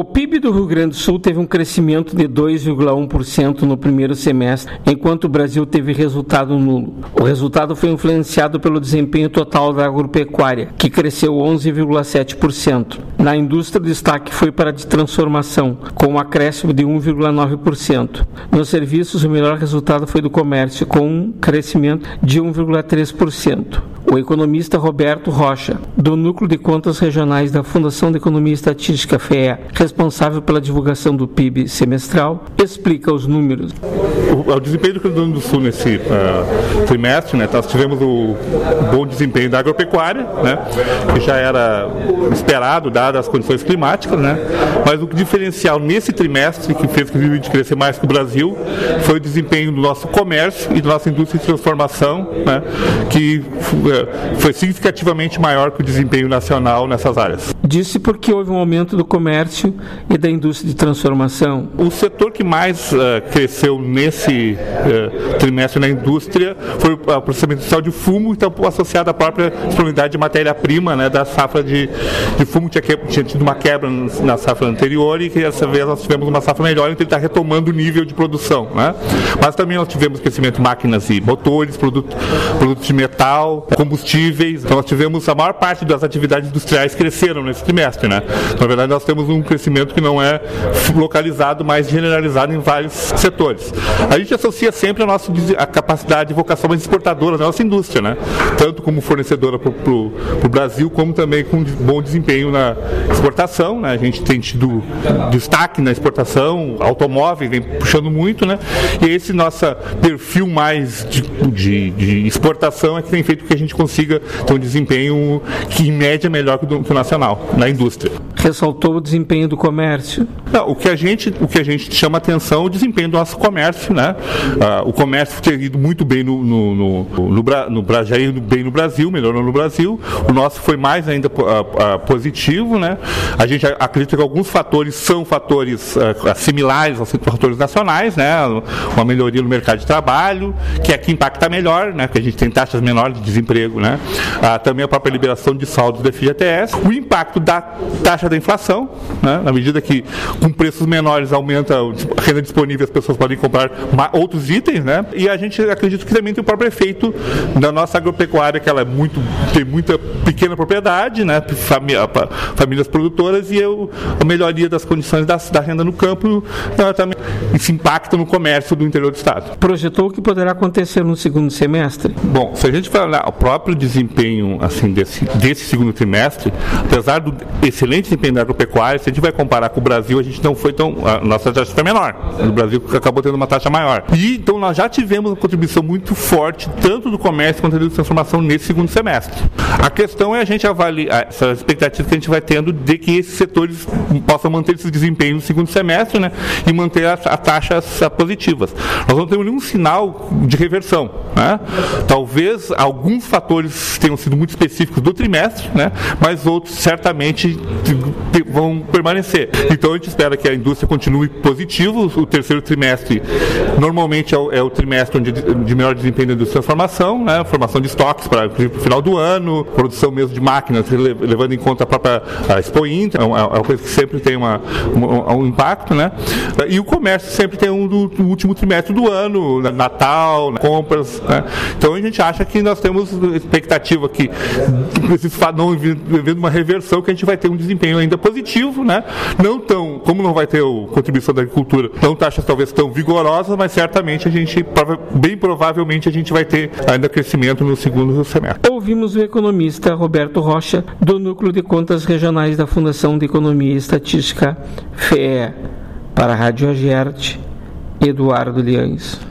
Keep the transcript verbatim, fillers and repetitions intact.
O P I B do Rio Grande do Sul teve um crescimento de dois vírgula um por cento no primeiro semestre, enquanto o Brasil teve resultado nulo. O resultado foi influenciado pelo desempenho total da agropecuária, que cresceu onze vírgula sete por cento. Na indústria, o destaque foi para a de transformação, com um acréscimo de um vírgula nove por cento. Nos serviços, o melhor resultado foi do comércio, com um crescimento de um vírgula três por cento. O economista Roberto Rocha, do Núcleo de Contas Regionais da Fundação de Economia e Estatística, F E A, responsável pela divulgação do P I B semestral, explica os números. O, o desempenho do Rio Grande do Sul nesse uh, trimestre, né, nós tivemos o bom desempenho da agropecuária, né, que já era esperado, dadas as condições climáticas, né, mas o diferencial nesse trimestre, que fez que o Rio Grande crescer mais que o Brasil, foi o desempenho do nosso comércio e da nossa indústria de transformação, né, que foi significativamente maior que o desempenho nacional nessas áreas. Disse porque houve um aumento do comércio e da indústria de transformação. O setor que mais uh, cresceu nesse uh, trimestre na indústria foi o processamento industrial de fumo, então associado à própria disponibilidade de matéria-prima, né, da safra de, de fumo, que tinha, tinha tido uma quebra na safra anterior e que dessa vez nós tivemos uma safra melhor, então ele está retomando o nível de produção, né? Mas também nós tivemos crescimento de máquinas e motores, produto, produtos de metal, combustíveis, então nós tivemos a maior parte das atividades industriais cresceram nesse trimestre, né? Então, na verdade, nós temos um crescimento que não é localizado, mas generalizado em vários setores. A gente associa sempre a nossa a capacidade de vocação mais exportadora da nossa indústria, né? Tanto como fornecedora para o Brasil, como também com bom desempenho na exportação, né? A gente tem tido destaque na exportação, automóvel vem puxando muito, né? E esse nosso perfil mais de, de, de exportação é que tem feito com que a gente consiga ter um desempenho que, em média, é melhor que o, do, que o nacional, na indústria. Ressaltou o desempenho do comércio. Não, o que a gente, o que a gente chama atenção é o desempenho do nosso comércio, né? Ah, o comércio tem ido muito bem no, no, no, no, no, no já ido bem no Brasil, melhorou no Brasil. O nosso foi mais ainda uh, uh, positivo, né? A gente acredita que alguns fatores são fatores uh, similares aos fatores nacionais, né? Uma melhoria no mercado de trabalho, que aqui impacta melhor, né? Porque a gente tem taxas menores de desemprego, né? Uh, também a própria liberação de saldos do F G T S, o impacto da taxa da inflação, né? Na medida que com preços menores aumenta a renda disponível, as pessoas podem comprar outros itens, né? E a gente acredita que também tem o próprio efeito da nossa agropecuária, que ela é muito, tem muita pequena propriedade, né? Família, famílias produtoras, e eu, a melhoria das condições da, da renda no campo, ela também isso impacta no comércio do interior do estado. Projetou o que poderá acontecer no segundo semestre? Bom, se a gente falar o próprio desempenho assim, desse, desse segundo trimestre, apesar do excelente desempenho da agropecuária, se a gente vai comparar com o Brasil, a gente não foi tão... A nossa taxa foi menor. O Brasil acabou tendo uma taxa maior. E então nós já tivemos uma contribuição muito forte, tanto do comércio quanto da transformação nesse segundo semestre. A questão é a gente avaliar essa expectativa que a gente vai tendo de que esses setores possam manter esse desempenho no segundo semestre, né, e manter as, as taxas positivas. Nós não temos nenhum sinal de reversão, né? Talvez alguns fatores tenham sido muito específicos do trimestre, né, mas outros certamente vão permanecer. Então a gente espera que a indústria continue positivo. O terceiro trimestre normalmente é o, é o trimestre onde, de melhor desempenho da indústria de transformação, né, formação de estoques para o final do ano, produção mesmo de máquinas, levando em conta a própria a Expo Inter, é uma coisa que sempre tem uma, um, um impacto, né? E o comércio sempre tem um do, do último trimestre do ano, Natal, compras, né? Então a gente acha que nós temos expectativa que, não havendo uma reversão, que a gente vai ter um desempenho ainda positivo, né? Não tão, como não vai ter a contribuição da agricultura, não taxas talvez tão vigorosas, mas certamente a gente, bem provavelmente a gente vai ter ainda crescimento no segundo semestre. Ouvimos o economista Roberto Rocha, do Núcleo de Contas Regionais da Fundação de Economia e Estatística, F E A. Para a Rádio Agerte, Eduardo Liães.